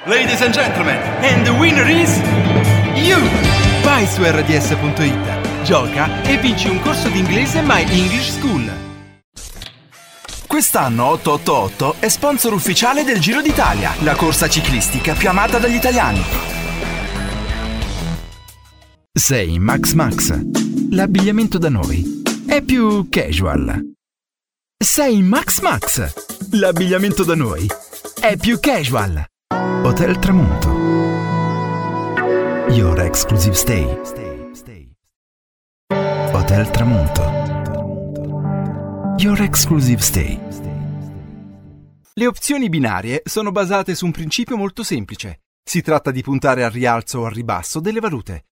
Ladies and gentlemen, and the winner is you! Vai su rds.it, gioca e vinci un corso di inglese My English School. Quest'anno 888 è sponsor ufficiale del Giro d'Italia, la corsa ciclistica più amata dagli italiani. Sei Max Max. L'abbigliamento da noi è più casual. Sei Max Max. L'abbigliamento da noi è più casual. Hotel Tramonto. Your exclusive stay. Hotel Tramonto. Your exclusive stay. Le opzioni binarie sono basate su un principio molto semplice. Si tratta di puntare al rialzo o al ribasso delle valute.